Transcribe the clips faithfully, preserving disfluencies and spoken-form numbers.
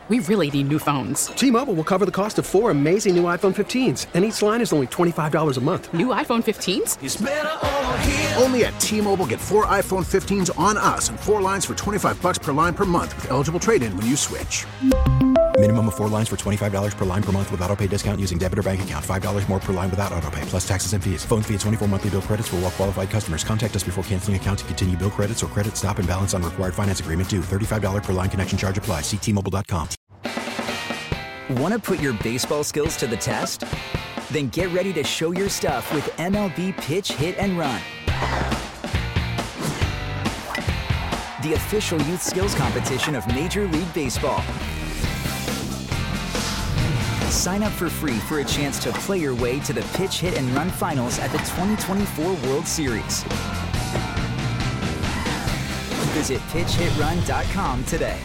We really need new phones. T-Mobile will cover the cost of four amazing new iPhone fifteens, and each line is only twenty-five dollars a month. New iPhone fifteens? It's better over here. Only at T-Mobile, get four iPhone fifteens on us and four lines for twenty-five bucks per line per month with eligible trade-in when you switch. Minimum of four lines for twenty-five dollars per line per month with autopay discount using debit or bank account. five dollars more per line without autopay, plus taxes and fees. Phone fee at twenty-four monthly bill credits for well-qualified customers. Contact us before canceling account to continue bill credits or credit stop and balance on required finance agreement due. thirty-five dollars per line connection charge applies. See T Mobile dot com. Want to put your baseball skills to the test? Then get ready to show your stuff with M L B Pitch, Hit, and Run. The official youth skills competition of Major League Baseball. Sign up for free for a chance to play your way to the Pitch, Hit, and Run finals at the twenty twenty-four World Series. Visit pitch hit run dot com today.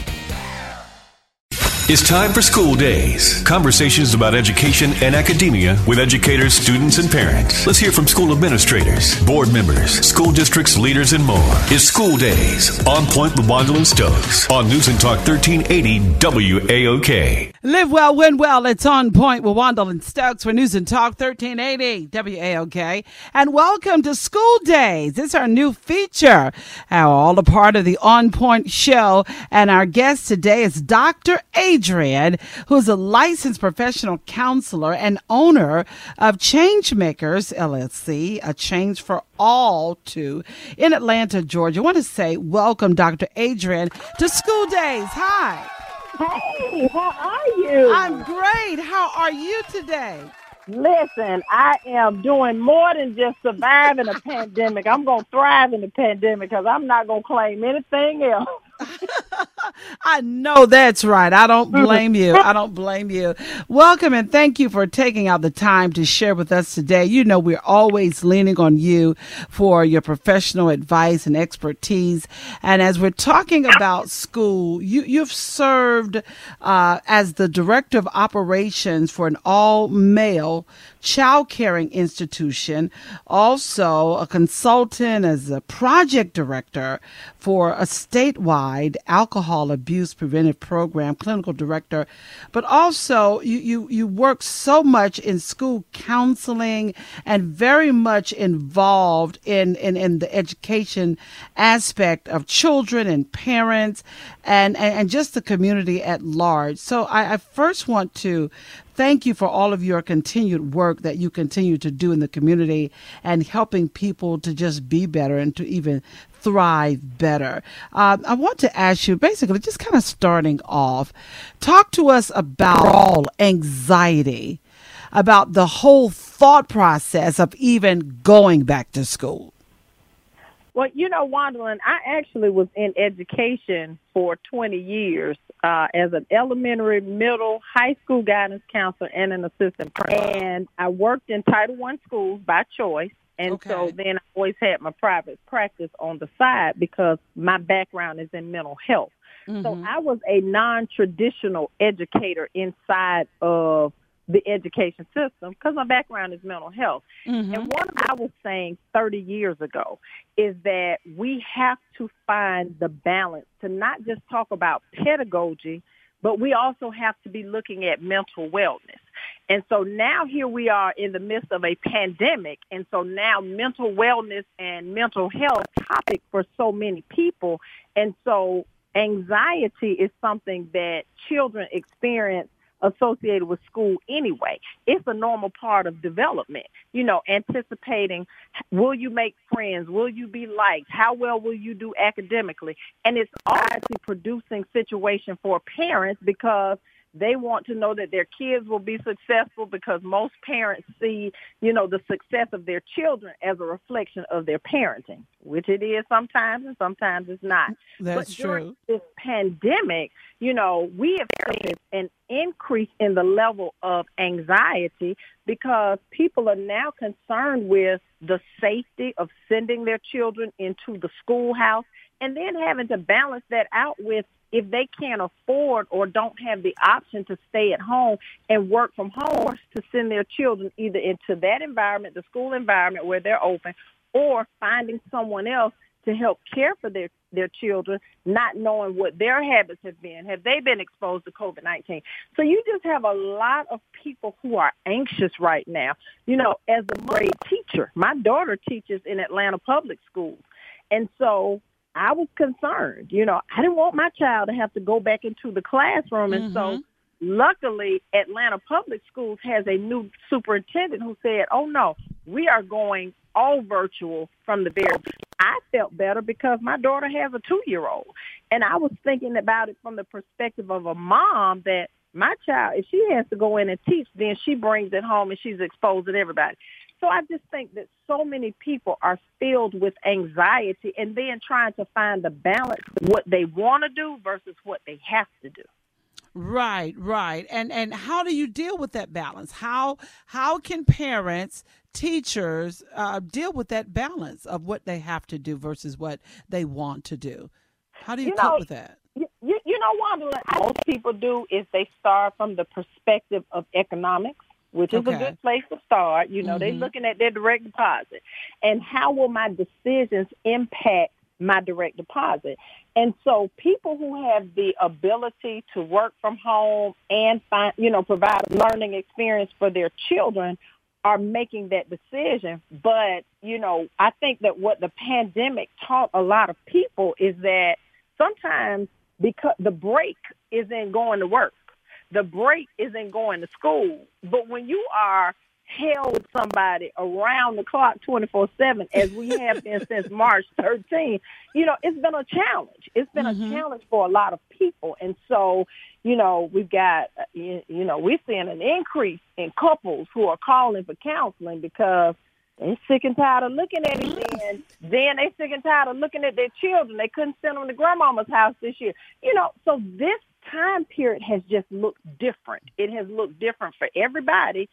It's time for School Days. Conversations about education and academia with educators, students, and parents. Let's hear from school administrators, board members, school districts, leaders, and more. It's School Days on Point with Wandel and Stokes on News and Talk thirteen eighty W A O K. Live well, win well. It's On Point with Wandel and Stokes for News and Talk thirteen eighty W A O K. And welcome to School Days. It's our new feature, all a part of the On Point show. And our guest today is Doctor Adrian, who's a licensed professional counselor and owner of Changemakers, L L C, a change for all to in Atlanta, Georgia. I want to say welcome, Doctor Adrian, to School Days. Hi. Hey, how are you? I'm great. How are you today? Listen, I am doing more than just surviving a pandemic. I'm going to thrive in the pandemic because I'm not going to claim anything else. I know that's right. I don't blame you. I don't blame you. Welcome and thank you for taking out the time to share with us today. You know, we're always leaning on you for your professional advice and expertise. And as we're talking about school, you, you've served uh, as the director of operations for an all-male child caring institution, also a consultant as a project director for a statewide alcohol abuse preventive program, clinical director, but also you, you, you work so much in school counseling and very much involved in, in, in the education aspect of children and parents and, and, and just the community at large. So I, I first want to thank you for all of your continued work that you continue to do in the community and helping people to just be better and to even thrive better. Uh, I want to ask you, basically, just kind of starting off, talk to us about all anxiety, about the whole thought process of even going back to school. Well, you know, Wandel, I actually was in education for twenty years uh, as an elementary, middle, high school guidance counselor and an assistant principal. And I worked in Title One schools by choice. And okay. So then I always had my private practice on the side because my background is in mental health. Mm-hmm. So I was a non-traditional educator inside of the education system because my background is mental health. Mm-hmm. And what I was saying thirty years ago is that we have to find the balance to not just talk about pedagogy, but we also have to be looking at mental wellness. And so now here we are in the midst of a pandemic. And so now mental wellness and mental health topic for so many people. And so anxiety is something that children experience associated with school anyway. It's a normal part of development, you know, anticipating, will you make friends? Will you be liked? How well will you do academically? And it's obviously producing situation for parents because they want to know that their kids will be successful because most parents see, you know, the success of their children as a reflection of their parenting, which it is sometimes and sometimes it's not. That's but true. During this pandemic, you know, we have seen an increase in the level of anxiety because people are now concerned with the safety of sending their children into the schoolhouse and then having to balance that out with if they can't afford or don't have the option to stay at home and work from home, to send their children either into that environment, the school environment where they're open, or finding someone else to help care for their their children, not knowing what their habits have been. Have they been exposed to COVID nineteen? So you just have a lot of people who are anxious right now. You know, as a grade teacher, my daughter teaches in Atlanta public schools. And so I was concerned. You know, I didn't want my child to have to go back into the classroom. And Mm-hmm. so luckily, Atlanta Public Schools has a new superintendent who said, oh, no, we are going all virtual from the very beginning. I felt better because my daughter has a two-year-old. And I was thinking about it from the perspective of a mom that my child, if she has to go in and teach, then she brings it home and she's exposing everybody. So I just think that so many people are filled with anxiety and then trying to find the balance of what they want to do versus what they have to do. Right, right. And and how do you deal with that balance? How how can parents, teachers uh, deal with that balance of what they have to do versus what they want to do? How do you, You cope know, with that? You, you, you know, Wanda, what most people do is they start from the perspective of economics, which is Okay. a good place to start. You know, they're Mhm. looking at their direct deposit. And how will my decisions impact my direct deposit? And so people who have the ability to work from home and find, you know, provide a learning experience for their children are making that decision. But, you know, I think that what the pandemic taught a lot of people is that sometimes because the break isn't going to work. The break isn't going to school. But when you are held with somebody around the clock twenty-four seven, as we have been since March thirteenth, you know, it's been a challenge. It's been Mhm. a challenge for a lot of people. And so, you know, we've got, uh, you you know, we're seeing an increase in couples who are calling for counseling because they're sick and tired of looking at it. And then they're sick and tired of looking at their children. They couldn't send them to grandmama's house this year. You know, so this time period has just looked different. It has looked different for everybody.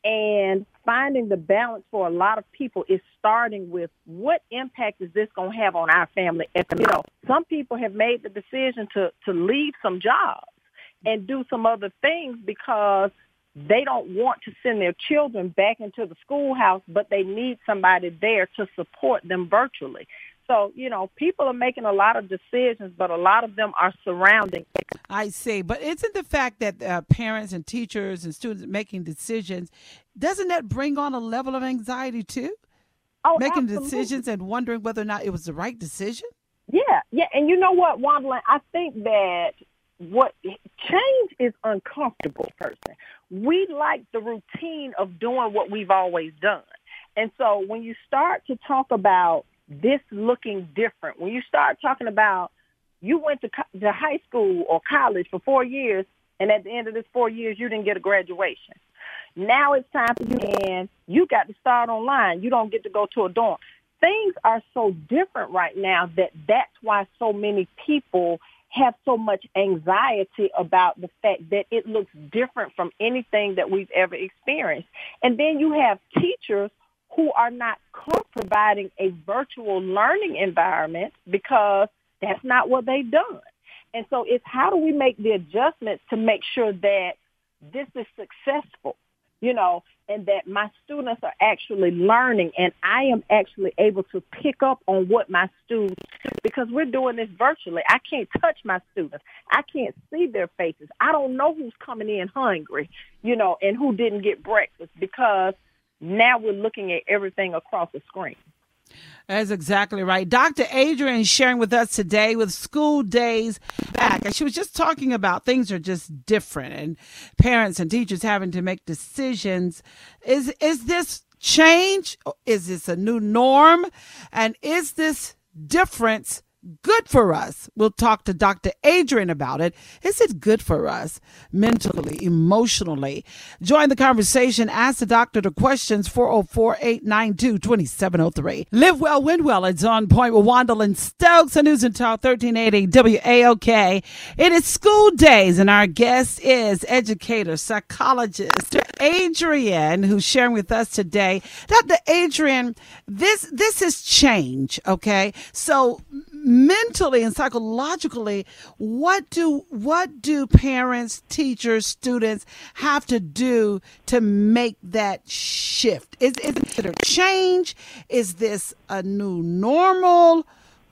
And finding the balance for a lot of people is starting with what impact is this going to have on our family? You know, some people have made the decision to, to leave some jobs and do some other things because they don't want to send their children back into the schoolhouse, but they need somebody there to support them virtually. So, you know, people are making a lot of decisions, but a lot of them are surrounding. I see. But isn't the fact that uh, parents and teachers and students making decisions, doesn't that bring on a level of anxiety too? Oh, Making absolutely. decisions and wondering whether or not it was the right decision? Yeah, yeah. And you know what, Wanda, I think that what change is uncomfortable, person. We like the routine of doing what we've always done. And so when you start to talk about this looking different, when you start talking about you went to, co- to high school or college for four years, and at the end of this four years, you didn't get a graduation. Now it's time for you, and you got to start online. You don't get to go to a dorm. Things are so different right now that that's why so many people have so much anxiety about the fact that it looks different from anything that we've ever experienced. And then you have teachers who are not providing a virtual learning environment because that's not what they've done. And so it's how do we make the adjustments to make sure that this is successful, you know, and that my students are actually learning and I am actually able to pick up on what my students do because we're doing this virtually. I can't touch my students. I can't see their faces. I don't know who's coming in hungry, you know, and who didn't get breakfast because now we're looking at everything across the screen. That's exactly right. Doctor Adrian is sharing with us today with school days back. And she was just talking about things are just different and parents and teachers having to make decisions. Is is this change? Is this a new norm? And is this difference good for us? We'll talk to Doctor Adrian about it. Is it good for us mentally, emotionally? Join the conversation. Ask the doctor the questions. four oh four, eight nine two, two seven oh three. Live well, win well. It's On Point with Wandalyn Stokes on News and Talk thirteen eighty W A O K. It is school days, and our guest is educator, psychologist, Doctor Adrian, who's sharing with us today. Doctor Adrian, this this is change, okay? So mentally and psychologically, what do what do parents, teachers, students have to do to make that shift? Is, is it a change? Is this a new normal?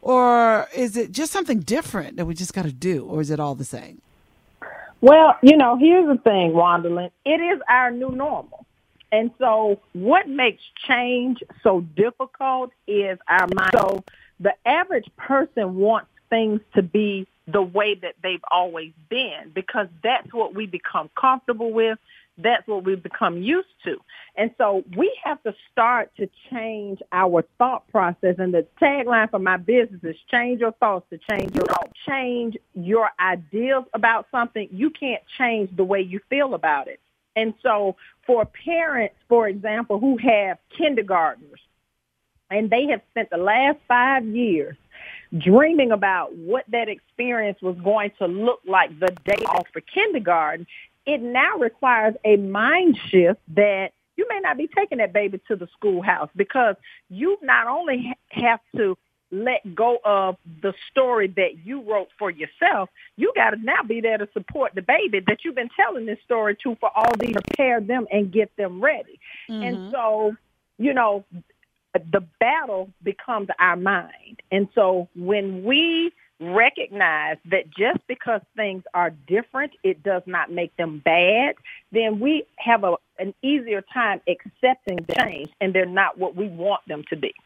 or is it just something different that we just got to do, or is it all the same? Well, you know, here's the thing, Wandalyn. It is our new normal. And so what makes change so difficult is our mind. So the average person wants things to be the way that they've always been because that's what we become comfortable with. That's what we've become used to. And so we have to start to change our thought process. And the tagline for my business is change your thoughts to change your own. Change your ideas about something. You can't change the way you feel about it. And so for parents, for example, who have kindergartners, and they have spent the last five years dreaming about what that experience was going to look like the day off for kindergarten, it now requires a mind shift that you may not be taking that baby to the schoolhouse because you not only have to let go of the story that you wrote for yourself, you got to now be there to support the baby that you've been telling this story to for all these, prepare them and get them ready. Mm-hmm. And so, you know, the battle becomes our mind. And so when we recognize that just because things are different, it does not make them bad, then we have a, an easier time accepting the change, and they're not what we want them to be.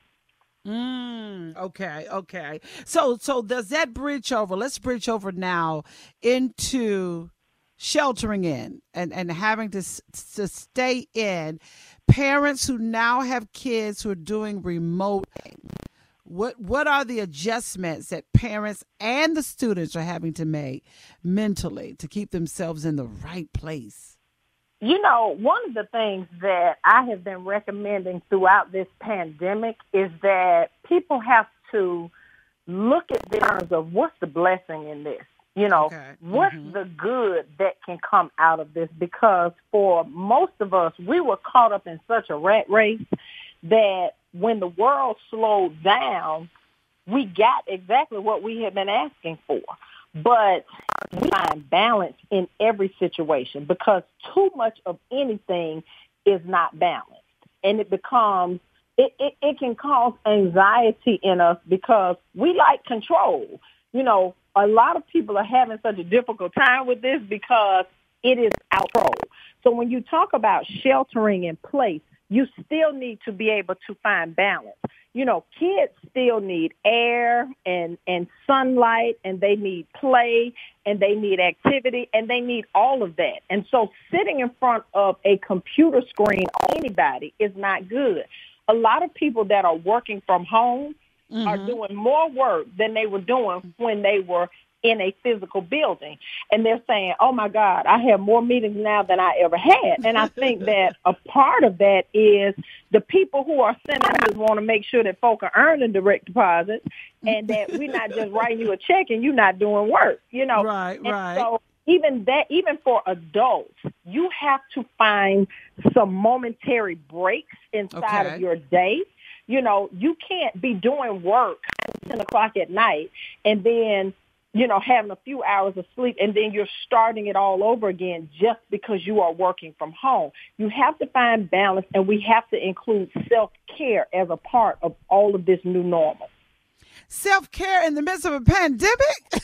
Mm, okay, okay. So, so does that bridge over? Let's bridge over now into sheltering in and, and having to to stay in. Parents who now have kids who are doing remote. What what are the adjustments that parents and the students are having to make mentally to keep themselves in the right place? You know, one of the things that I have been recommending throughout this pandemic is that people have to look at the terms of what's the blessing in this. You know, okay. What's mm-hmm. the good that can come out of this? Because for most of us, we were caught up in such a rat race that when the world slowed down, we got exactly what we had been asking for. But we find balance in every situation because too much of anything is not balanced. And it becomes, it, it, it can cause anxiety in us because we like control. You know, a lot of people are having such a difficult time with this because it is out of control. So when you talk about sheltering in place, you still need to be able to find balance. You know, kids still need air and, and sunlight, and they need play, and they need activity, and they need all of that. And so sitting in front of a computer screen on anybody is not good. A lot of people that are working from home mm-hmm. are doing more work than they were doing when they were in a physical building. And they're saying, oh, my God, I have more meetings now than I ever had. And I think that a part of that is the people who are sending us want to make sure that folk are earning direct deposits and that we're not just writing you a check and you're not doing work, you know. Right, and right. So even that, even for adults, you have to find some momentary breaks inside okay. of your day. You know, you can't be doing work at ten o'clock at night and then you know, having a few hours of sleep, and then you're starting it all over again just because you are working from home. You have to find balance, and we have to include self-care as a part of all of this new normal. Self-care in the midst of a pandemic?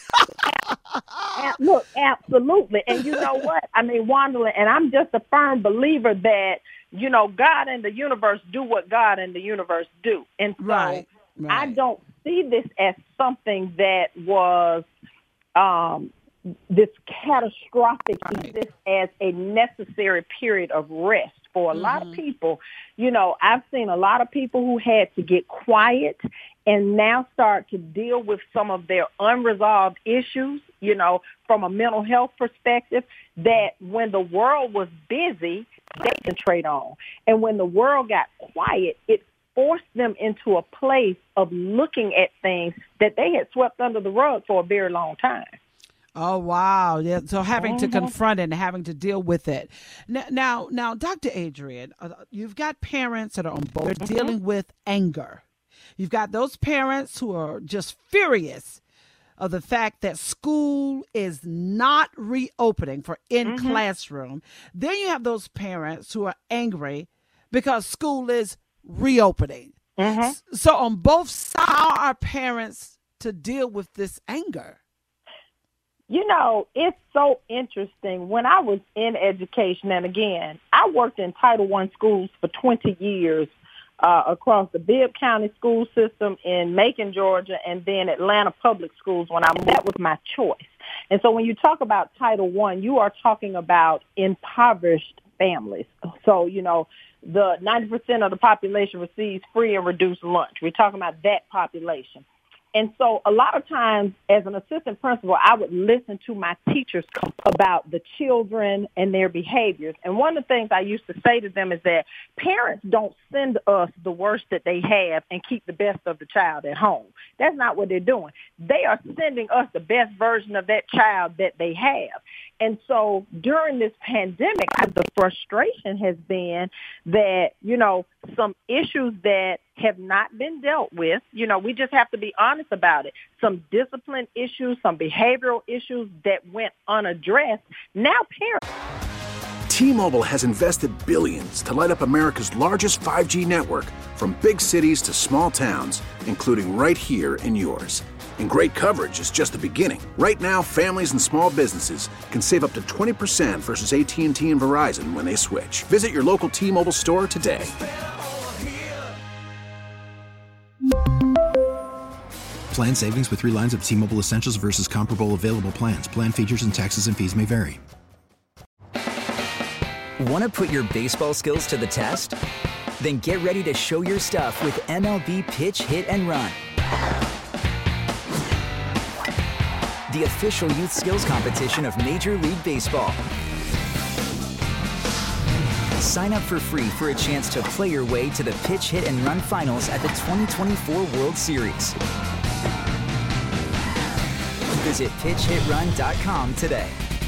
Look, absolutely. And you know what? I mean, Wandalyn, and I'm just a firm believer that, you know, God and the universe do what God and the universe do. And so right, right. I don't see this as something that was um, this catastrophic, right. this as a necessary period of rest for a mm-hmm. lot of people. You know, I've seen a lot of people who had to get quiet and now start to deal with some of their unresolved issues, you know, from a mental health perspective, that when the world was busy, they concentrate on. And when the world got quiet, it forced them into a place of looking at things that they had swept under the rug for a very long time. Oh, wow. Yeah. So having mm-hmm. to confront it and having to deal with it. Now, now, now Doctor Adrienne, uh, you've got parents that are on board mm-hmm. dealing with anger. You've got those parents who are just furious of the fact that school is not reopening for in-classroom. Mm-hmm. Then you have those parents who are angry because school is reopening. Mm-hmm. So on both sides, how are parents to deal with this anger? You know, it's so interesting. When I was in education, and again, I worked in Title One schools for twenty years uh, across the Bibb County school system in Macon, Georgia, and then Atlanta Public Schools when I that was my choice. And so when you talk about Title One, you are talking about impoverished families. So, you know, the ninety percent of the population receives free and reduced lunch. We're talking about that population. And so a lot of times as an assistant principal, I would listen to my teachers about the children and their behaviors. And one of the things I used to say to them is that parents don't send us the worst that they have and keep the best of the child at home. That's not what they're doing. They are sending us the best version of that child that they have. And so during this pandemic, the frustration has been that, you know, some issues that have not been dealt with, you know, we just have to be honest about it. Some discipline issues, some behavioral issues that went unaddressed. Now parents. T-Mobile has invested billions to light up America's largest five G network, from big cities to small towns, including right here in yours. And great coverage is just the beginning. Right now, families and small businesses can save up to twenty percent versus A T and T and Verizon when they switch. Visit your local T-Mobile store today. Plan savings with three lines of T-Mobile Essentials versus comparable available plans. Plan features and taxes and fees may vary. Want to put your baseball skills to the test? Then get ready to show your stuff with M L B Pitch, Hit, and Run. The official youth skills competition of Major League Baseball. Sign up for free for a chance to play your way to the Pitch, Hit, and Run finals at the twenty twenty-four World Series. Visit pitch hit run dot com today.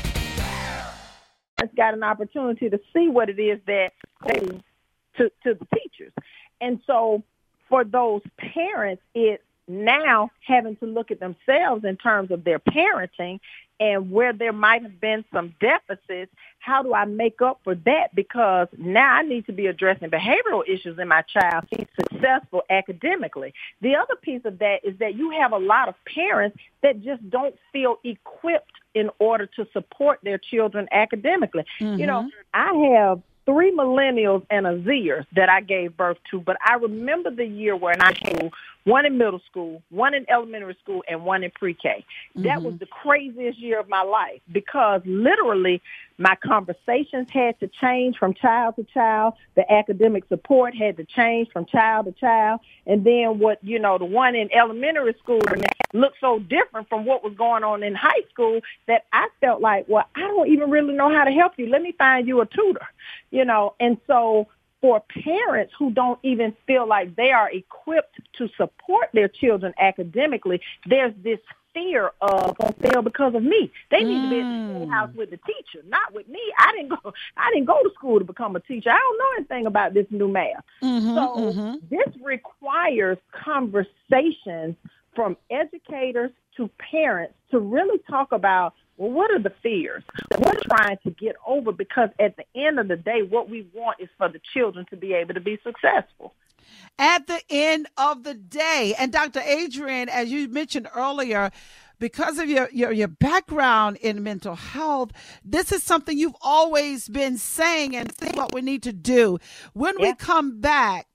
I've got an opportunity to see what it is that they to, to the teachers. And so for those parents, it's now having to look at themselves in terms of their parenting and where there might have been some deficits. How do I make up for that? Because now I need to be addressing behavioral issues in my child to be successful academically. The other piece of that is that you have a lot of parents that just don't feel equipped in order to support their children academically. Mm-hmm. You know, I have three millennials and a Zers that I gave birth to, but I remember the year when I had one in middle school, one in elementary school, and one in pre-K. Mm-hmm. That was the craziest year of my life because literally my conversations had to change from child to child. The academic support had to change from child to child. And then what, you know, the one in elementary school looked so different from what was going on in high school that I felt like, well, I don't even really know how to help you. Let me find you a tutor, you know. And so for parents who don't even feel like they are equipped to support their children academically, there's this fear of gonna fail because of me. They need mm. to be at the schoolhouse with the teacher, not with me. I didn't go. I didn't go to school to become a teacher. I don't know anything about this new math. Mm-hmm, so mm-hmm. this requires conversations from educators to parents to really talk about, well, what are the fears? We're trying to get over because at the end of the day, what we want is for the children to be able to be successful. At the end of the day, and Doctor Adrienne, as you mentioned earlier, because of your, your, your background in mental health, this is something you've always been saying and think what we need to do. When yeah. we come back,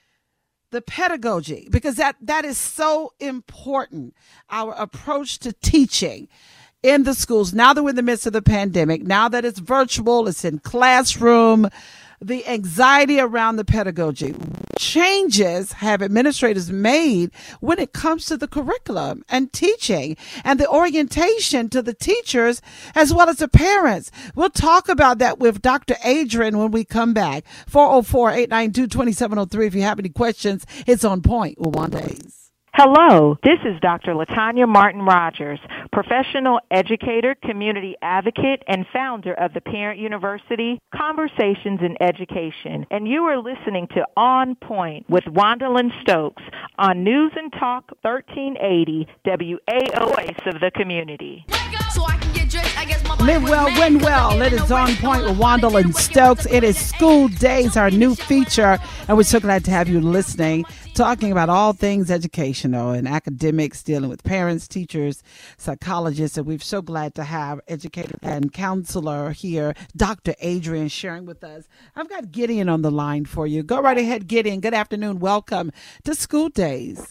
the pedagogy, because that, that is so important, our approach to teaching in the schools. Now that we're in the midst of the pandemic, now that it's virtual, it's in classroom, the anxiety around the pedagogy. Changes have administrators made when it comes to the curriculum and teaching and the orientation to the teachers as well as the parents. We'll talk about that with Doctor Adrienne when we come back. four oh four, eight nine two, two seven oh three. If you have any questions, it's On Point with Wanda Hayes. Hello, this is Doctor LaTanya Martin Rogers, professional educator, community advocate, and founder of the Parent University, Conversations in Education. And you are listening to On Point with Wandalyn Stokes on News and Talk thirteen eighty W A O S of the community. Live well, win well. It is On Point with Wandalyn Stokes. It is School Days, our new feature, and we're so glad to have you listening talking about all things educational and academics, dealing with parents, teachers, psychologists. And we're so glad to have educator and counselor here, Doctor Adrian, sharing with us. I've got Gideon on the line for you. Go right ahead, Gideon. Good afternoon. Welcome to School Days.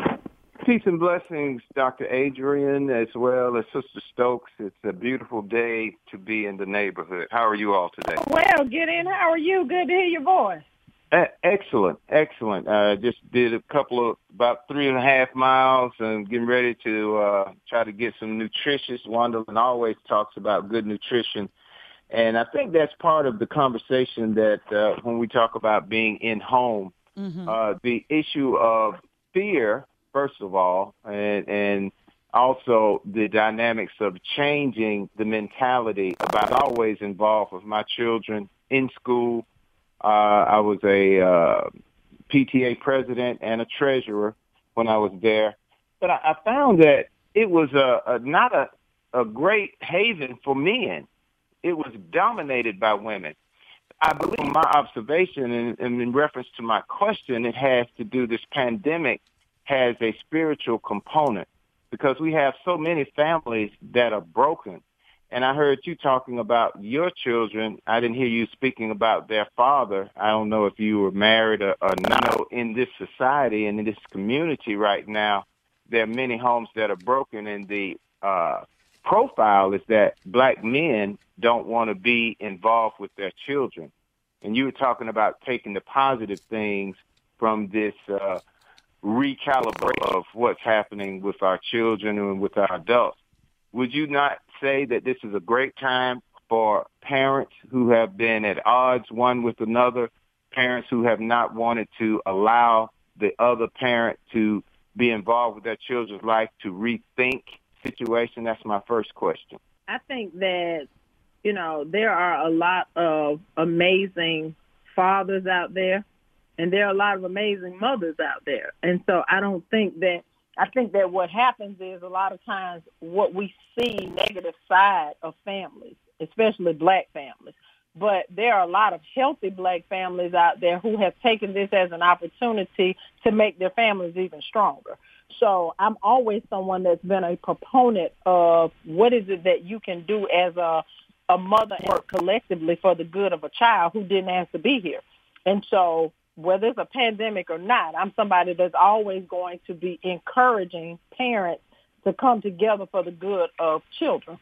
Peace and blessings, Doctor Adrian, as well as Sister Stokes. It's a beautiful day to be in the neighborhood. How are you all today? Well, Gideon, how are you? Good to hear your voice. Uh, excellent, excellent. Uh, just did a couple of, about three and a half miles and getting ready to uh, try to get some nutritious. Wandalyn always talks about good nutrition. And I think that's part of the conversation that uh, when we talk about being in home, mm-hmm. uh, the issue of fear, first of all, and, and also the dynamics of changing the mentality about always involved with my children in school. Uh, I was a uh, P T A president and a treasurer when I was there. But I, I found that it was a, a not a, a great haven for men. It was dominated by women. I believe my observation, and, and in reference to my question, it has to do, this pandemic has a spiritual component because we have so many families that are broken. And I heard you talking about your children. I didn't hear you speaking about their father. I don't know if you were married or, or not. In this society and in this community right now, there are many homes that are broken, and the uh, profile is that black men don't want to be involved with their children. And you were talking about taking the positive things from this uh, recalibration of what's happening with our children and with our adults. Would you not say that this is a great time for parents who have been at odds one with another, parents who have not wanted to allow the other parent to be involved with their children's life, to rethink situation? That's my first question. I think that, you know, there are a lot of amazing fathers out there, and there are a lot of amazing mothers out there. And so I don't think that, I think that what happens is a lot of times what we see negative side of families, especially black families. But there are a lot of healthy black families out there who have taken this as an opportunity to make their families even stronger. So I'm always someone that's been a proponent of what is it that you can do as a, a mother and work collectively for the good of a child who didn't ask to be here. And so whether it's a pandemic or not, I'm somebody that's always going to be encouraging parents to come together for the good of children.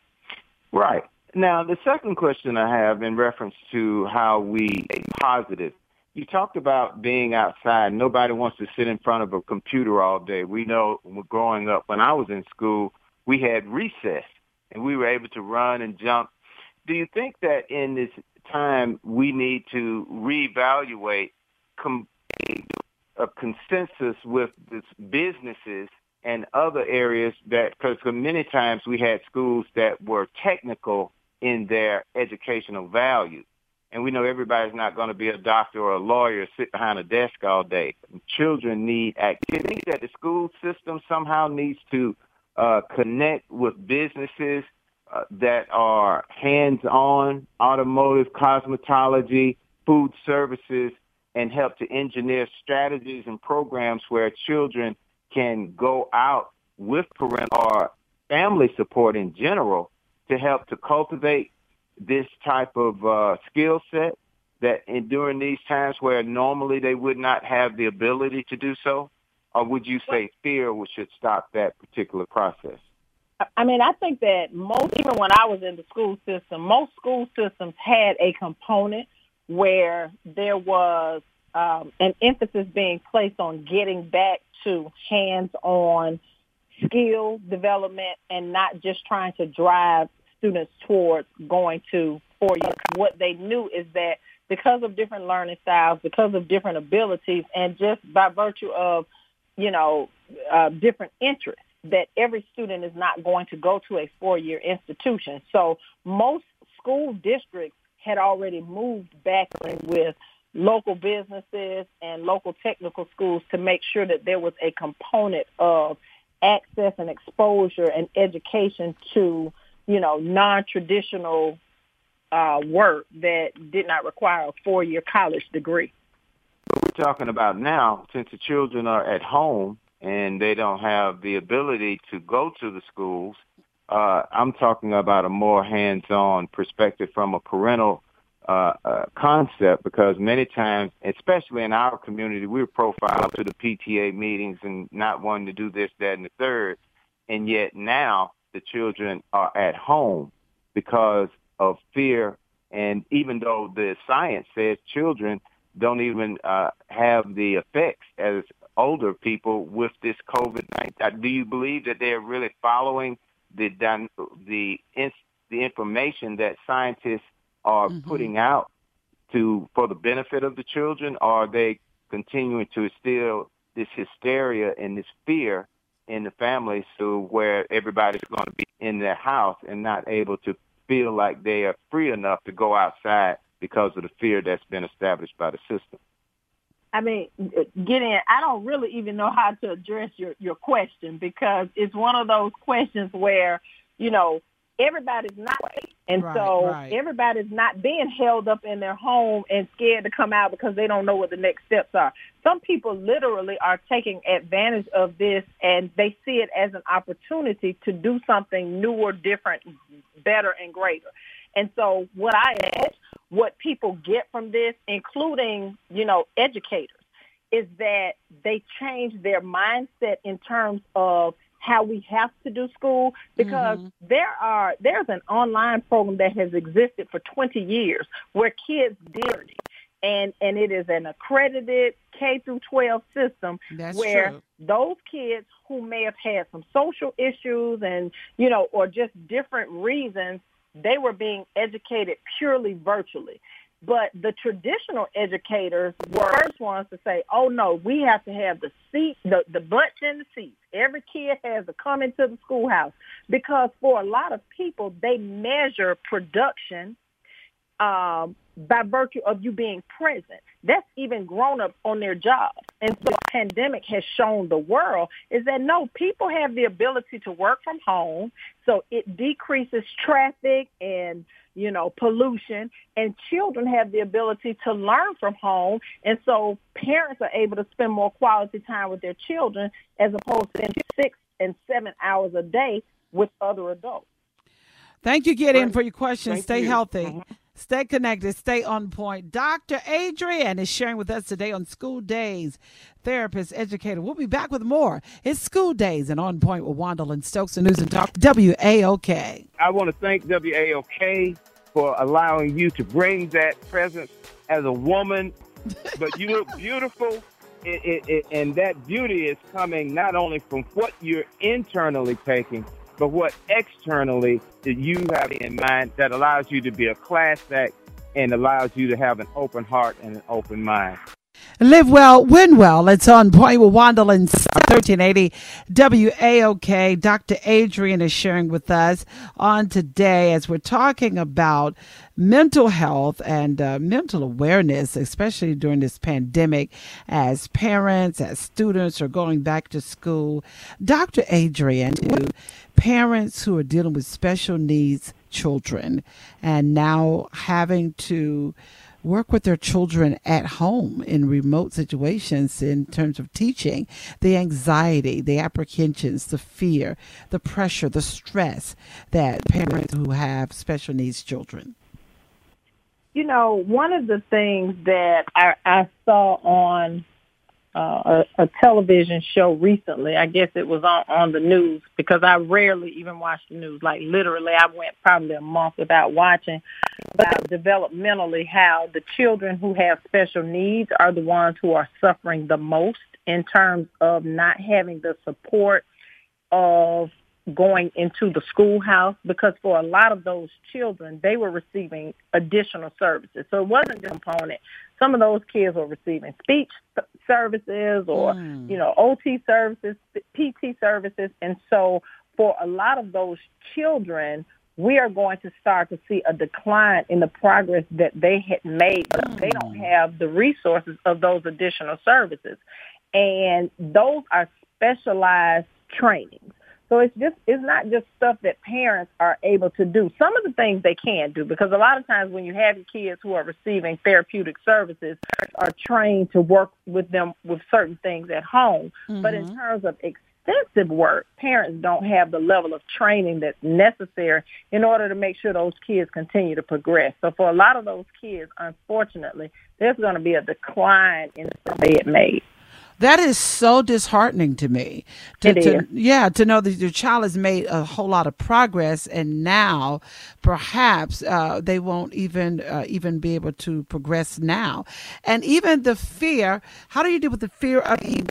Right. Now, the second question I have in reference to how we are positive, you talked about being outside. Nobody wants to sit in front of a computer all day. We know growing up, when I was in school, we had recess, and we were able to run and jump. Do you think that in this time we need to reevaluate com- a consensus with this businesses and other areas, that because many times we had schools that were technical in their educational value. And we know everybody's not going to be a doctor or a lawyer, sit behind a desk all day. Children need activity. That the school system somehow needs to uh, connect with businesses uh, that are hands-on, automotive, cosmetology, food services, and help to engineer strategies and programs where children can go out with parental or family support in general to help to cultivate this type of uh, skill set that in, during these times where normally they would not have the ability to do so? Or would you say fear should stop that particular process? I mean, I think that most, even when I was in the school system, most school systems had a component where there was um, an emphasis being placed on getting back to hands-on skill development and not just trying to drive students towards going to four years. What they knew is that because of different learning styles, because of different abilities, and just by virtue of, you know, uh, different interests, that every student is not going to go to a four-year institution. So most school districts had already moved back with local businesses and local technical schools to make sure that there was a component of access and exposure and education to, you know, non-traditional uh, work that did not require a four-year college degree. talking about now, since the children are at home and they don't have the ability to go to the schools, uh, I'm talking about a more hands-on perspective from a parental uh, uh, concept, because many times, especially in our community, we're profiled to the P T A meetings and not wanting to do this, that, and the third. And yet now the children are at home because of fear. And even though the science says children don't even uh, have the effects as older people with this COVID nineteen, do you believe that they're really following the the the information that scientists are mm-hmm. putting out to for the benefit of the children? Or are they continuing to instill this hysteria and this fear in the families to where everybody's going to be in their house and not able to feel like they are free enough to go outside because of the fear that's been established by the system? I mean, Gideon, I don't really even know how to address your, your question, because it's one of those questions where, you know, everybody's not, and right, so right. everybody's not being held up in their home and scared to come out because they don't know what the next steps are. Some people literally are taking advantage of this, and they see it as an opportunity to do something newer, different, better, and greater. And so what I ask, what people get from this, including, you know, educators, is that they change their mindset in terms of how we have to do school, because mm-hmm. there are there's an online program that has existed for twenty years where kids did, and and it is an accredited K through twelve system. That's where true. Those kids who may have had some social issues and, you know, or just different reasons, they were being educated purely virtually. But the traditional educators were the first ones to say, oh, no, we have to have the seat, the, the butts in the seats. Every kid has to come into the schoolhouse, because for a lot of people, they measure production um, by virtue of you being present. That's even grown-ups on their jobs. And so the pandemic has shown the world is that, no, people have the ability to work from home, so it decreases traffic and, you know, pollution, and children have the ability to learn from home. And so parents are able to spend more quality time with their children as opposed to six and seven hours a day with other adults. Thank you, Gideon, for your questions. Thank Stay you. healthy. Mm-hmm. Stay connected. Stay on point. Doctor Adrian is sharing with us today on School Days. Therapist, educator. We'll be back with more. It's School Days and On Point with Wandalyn Stokes and News and Talk W A O K. I want to thank W A O K for allowing you to bring that presence as a woman. But you look beautiful, it, it, it, and that beauty is coming not only from what you're internally taking, but what externally that you have in mind that allows you to be a class act and allows you to have an open heart and an open mind. Live well, win well. It's On Point with Wandalyn, thirteen eighty W A O K. Doctor Adrian is sharing with us on today as we're talking about mental health and uh, mental awareness, especially during this pandemic, as parents, as students are going back to school. Doctor Adrian, to parents who are dealing with special needs children and now having to work with their children at home in remote situations in terms of teaching, the anxiety, the apprehensions, the fear, the pressure, the stress that parents who have special needs children. You know, one of the things that I, I saw on uh, a, a television show recently, I guess it was on, on the news, because I rarely even watch the news. Like literally, I went probably a month without watching, about developmentally how the children who have special needs are the ones who are suffering the most in terms of not having the support of going into the schoolhouse, because for a lot of those children, they were receiving additional services. So it wasn't just a component. Some of those kids were receiving speech services or, mm. you know, O T services, P T services. And so for a lot of those children, we are going to start to see a decline in the progress that they had made, but mm. they don't have the resources of those additional services. And those are specialized trainings. So it's just it's not just stuff that parents are able to do. Some of the things they can do, because a lot of times when you have your kids who are receiving therapeutic services are trained to work with them with certain things at home. Mm-hmm. But in terms of extensive work, parents don't have the level of training that's necessary in order to make sure those kids continue to progress. So for a lot of those kids, unfortunately, there's going to be a decline in the they made. That is so disheartening to me. To, it to, is. Yeah, to know that your child has made a whole lot of progress, and now perhaps uh, they won't even uh, even be able to progress now. And even the fear, how do you deal with the fear of the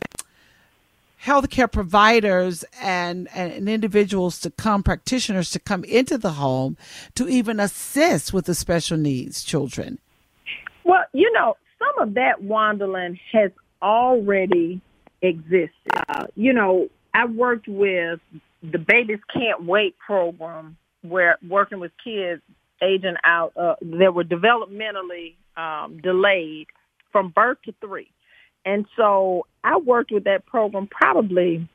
healthcare providers and, and individuals to come, practitioners to come into the home to even assist with the special needs children? Well, you know, some of that, Wandalyn, has already existed. Uh, you know, I worked with the Babies Can't Wait program, where working with kids aging out uh, that were developmentally um, delayed from birth to three. And so I worked with that program probably,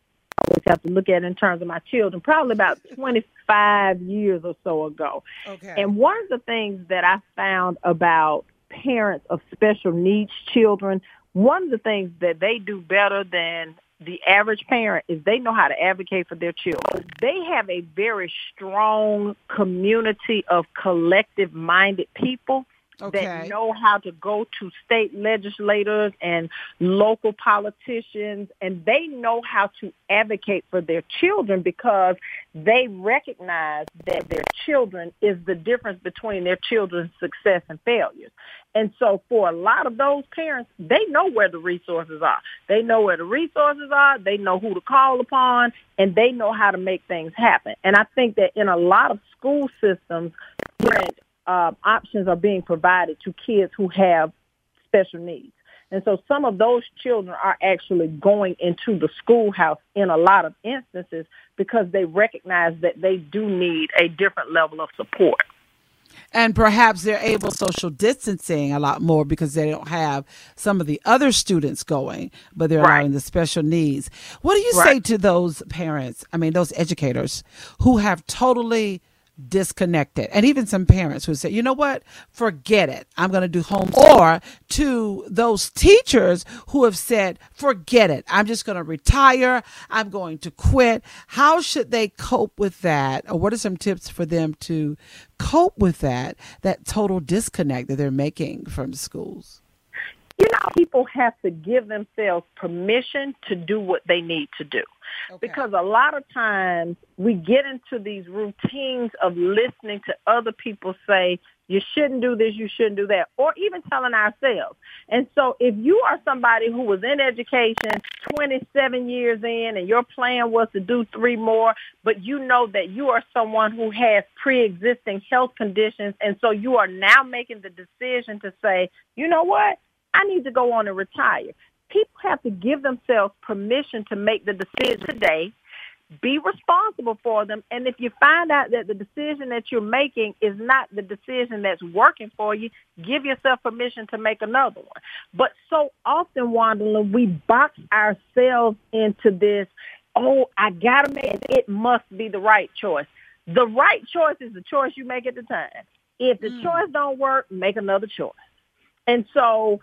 I always have to look at it in terms of my children, probably about twenty-five years or so ago. Okay. And one of the things that I found about parents of special needs children, one of the things that they do better than the average parent is they know how to advocate for their children. They have a very strong community of collective-minded people okay. that know how to go to state legislators and local politicians, and they know how to advocate for their children because they recognize that their children is the difference between their children's success and failures. And so for a lot of those parents, they know where the resources are. They know where the resources are. They know who to call upon, and they know how to make things happen. And I think that in a lot of school systems, different uh, options are being provided to kids who have special needs. And so some of those children are actually going into the schoolhouse in a lot of instances because they recognize that they do need a different level of support. And perhaps they're able social distancing a lot more because they don't have some of the other students going, but they're right. allowing the special needs. What do you right. say to those parents, I mean, those educators who have totally disconnected, and even some parents who say, you know what, forget it, I'm going to do home, or to those teachers who have said, forget it, I'm just going to retire, I'm going to quit? How should they cope with that? Or what are some tips for them to cope with that, that total disconnect that they're making from schools? You know, people have to give themselves permission to do what they need to do. Okay. Because a lot of times we get into these routines of listening to other people say, you shouldn't do this, you shouldn't do that, or even telling ourselves. And so if you are somebody who was in education twenty-seven years in and your plan was to do three more, but you know that you are someone who has pre-existing health conditions, and so you are now making the decision to say, you know what, I need to go on and retire. People have to give themselves permission to make the decision today, be responsible for them, and if you find out that the decision that you're making is not the decision that's working for you, give yourself permission to make another one. But so often, Wandalyn, we box ourselves into this, oh, I got to make it, it must be the right choice. The right choice is the choice you make at the time. If the mm. choice don't work, make another choice. And so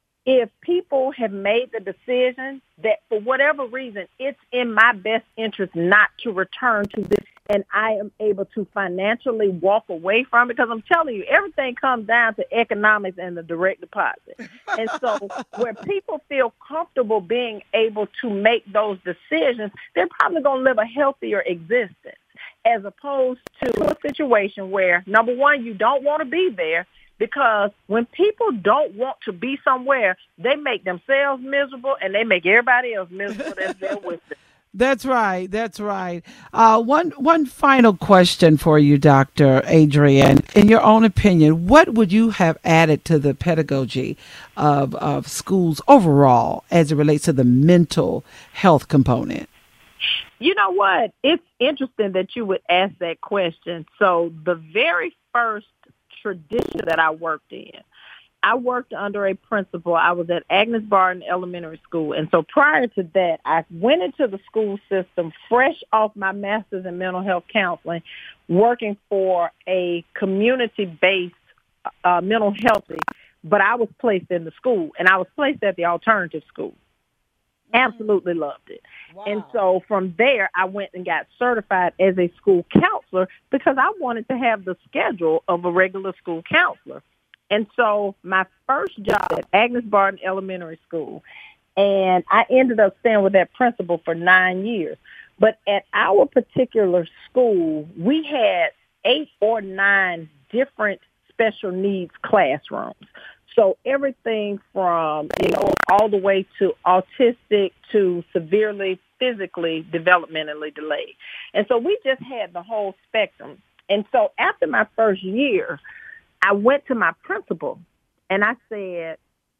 if people have made the decision that for whatever reason, it's in my best interest not to return to this, and I am able to financially walk away from it, because I'm telling you, everything comes down to economics and the direct deposit. And so where people feel comfortable being able to make those decisions, they're probably going to live a healthier existence, as opposed to a situation where, number one, you don't want to be there. Because when people don't want to be somewhere, they make themselves miserable and they make everybody else miserable that's there with them. That's right. That's right. Uh, one one final question for you, Doctor Adrienne. In your own opinion, what would you have added to the pedagogy of, of schools overall as it relates to the mental health component? You know what? It's interesting that you would ask that question. So the very first tradition that I worked in, I worked under a principal. I was at Agnes Barton Elementary School. And so prior to that, I went into the school system fresh off my master's in mental health counseling, working for a community-based uh, mental health. But I was placed in the school, and I was placed at the alternative school. Absolutely loved it. Wow. And so from there, I went and got certified as a school counselor because I wanted to have the schedule of a regular school counselor. And so my first job at Agnes Barton Elementary School, and I ended up staying with that principal for nine years. But at our particular school, we had eight or nine different special needs classrooms. So everything from, you know, all the way to autistic to severely physically developmentally delayed. And so we just had the whole spectrum. And so after my first year, I went to my principal and I said,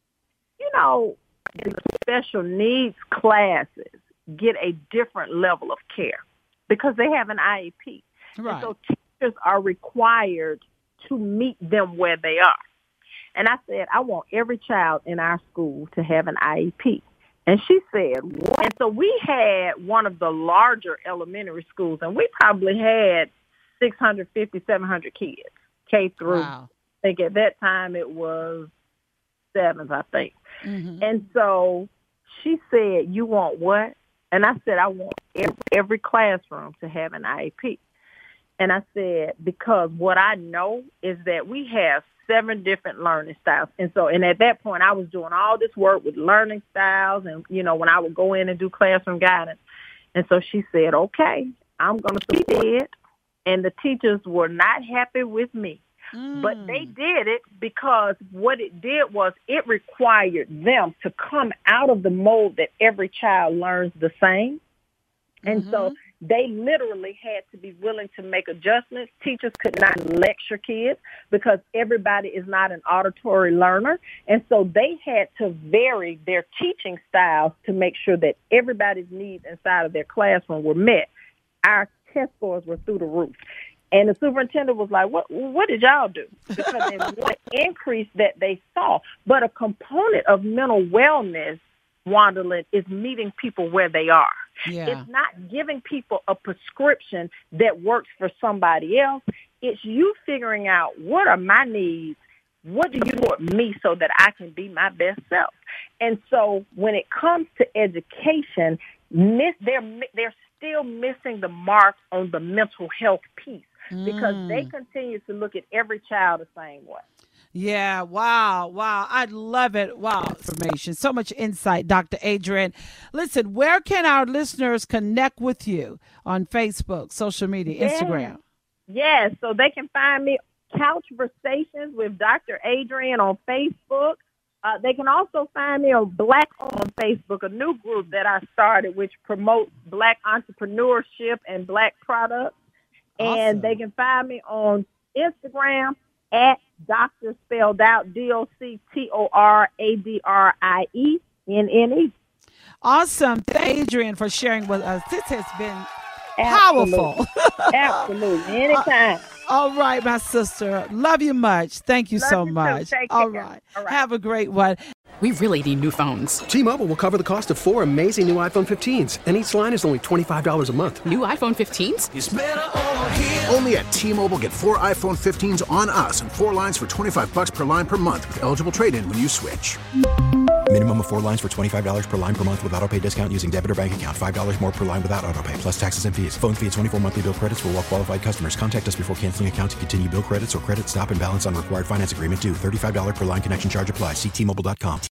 you know, the special needs classes get a different level of care because they have an I E P. Right. And so teachers are required to meet them where they are. And I said, I want every child in our school to have an I E P. And she said, what? And so we had one of the larger elementary schools, and we probably had six hundred fifty, seven hundred kids, K through. Wow. I think at that time it was seventh, I think. Mm-hmm. And so she said, you want what? And I said, I want every, every classroom to have an I E P. And I said, because what I know is that we have seven different learning styles. And so, and at that point, I was doing all this work with learning styles and, you know, when I would go in and do classroom guidance. And so she said, okay, I'm going to support it. And the teachers were not happy with me. Mm. But they did it because what it did was it required them to come out of the mold that every child learns the same. And mm-hmm. so they literally had to be willing to make adjustments. Teachers could not lecture kids because everybody is not an auditory learner. And so they had to vary their teaching styles to make sure that everybody's needs inside of their classroom were met. Our test scores were through the roof. And the superintendent was like, what What did y'all do? Because it was an increase that they saw. But a component of mental wellness, Wandalyn, is meeting people where they are. Yeah. It's not giving people a prescription that works for somebody else. It's you figuring out what are my needs, what do you want me so that I can be my best self. And so when it comes to education, miss, they're, they're still missing the mark on the mental health piece because mm. they continue to look at every child the same way. Yeah, wow, wow. I love it. Wow, information. So much insight, Doctor Adrienne. Listen, where can our listeners connect with you on Facebook, social media, yes. Instagram? Yes, so they can find me Couchversations with Doctor Adrienne on Facebook. Uh, they can also find me on Black on Facebook, a new group that I started which promotes Black entrepreneurship and Black products. Awesome. And they can find me on Instagram at Doctor spelled out D O C T O R A D R I E N N E. Awesome. Thank you, Adrienne, for sharing with us. This has been powerful. Absolutely. Absolutely. Anytime. Uh, all right, my sister. Love you much. Thank you Love so you much. All right. all right. Have a great one. We really need new phones. T-Mobile will cover the cost of four amazing new iPhone fifteens, and each line is only twenty-five dollars a month. New iPhone fifteens? It's better over here. Only at T-Mobile, get four iPhone fifteens on us and four lines for twenty-five dollars per line per month with eligible trade-in when you switch. Minimum of four lines for twenty-five dollars per line per month with autopay discount using debit or bank account. five dollars more per line without autopay, plus taxes and fees. Phone fee at twenty-four monthly bill credits for well-qualified customers. Contact us before canceling account to continue bill credits or credit stop and balance on required finance agreement due. thirty-five dollars per line connection charge applies. See T Mobile dot com.